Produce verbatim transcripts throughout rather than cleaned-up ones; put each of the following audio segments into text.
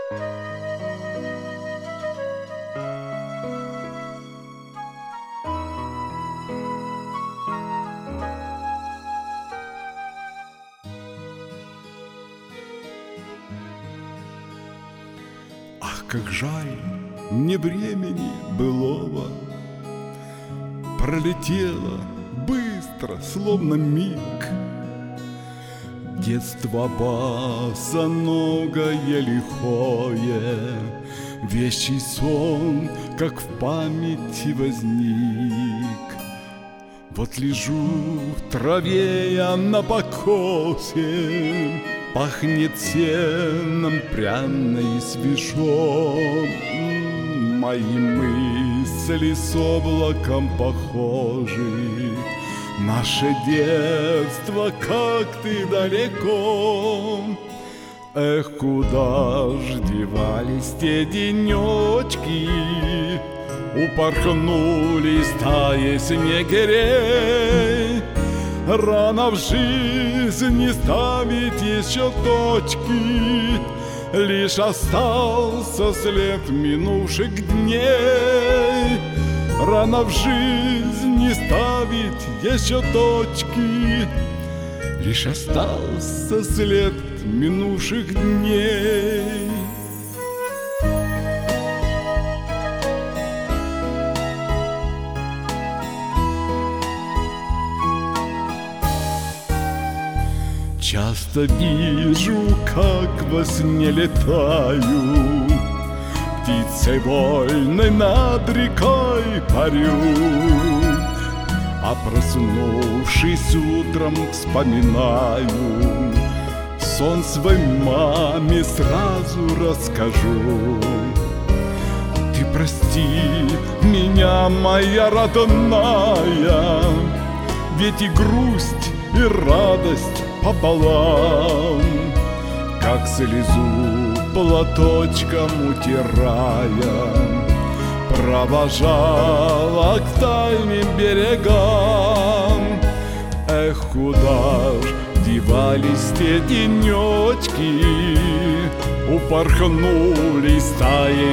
Ах, как жаль, не времени былого, пролетело быстро, словно миг. Детство босоногое, лихое, вещий сон, как в памяти возник. Вот лежу в траве я на покосе, пахнет сеном пряно и свежо. Мои мысли с облаком похожи. Наше детство, как ты далеко. Эх, куда ж девались те денечки, упорхнули стаи снегирей. Рано в жизни ставить еще точки, лишь остался след минувших дней. Рано в жизни ставить еще точки, лишь остался след минувших дней. Часто вижу, как во сне летаю, птицей вольной над рекой парю. А проснувшись утром, вспоминаю, сон своей маме сразу расскажу. Ты прости меня, моя родная, ведь и грусть, и радость пополам, как слезу платочком утирая, провожала к дальним берегам. Эх, куда ж девались те денечки, упорхнули стаей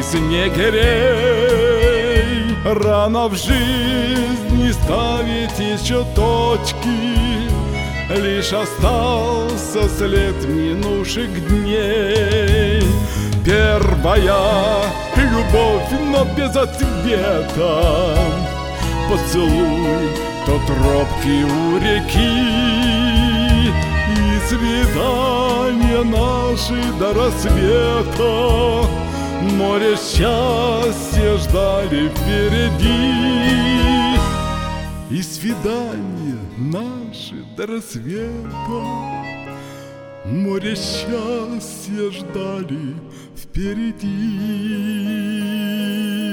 снегирей. Рано в жизни ставить еще точки, лишь остался след минувших дней. Первая любовь, но без ответа, поцелуй тот робкий у реки, и свидания наши до рассвета море счастья ждали впереди. И свидания наши до рассвета море счастья ждали впереди.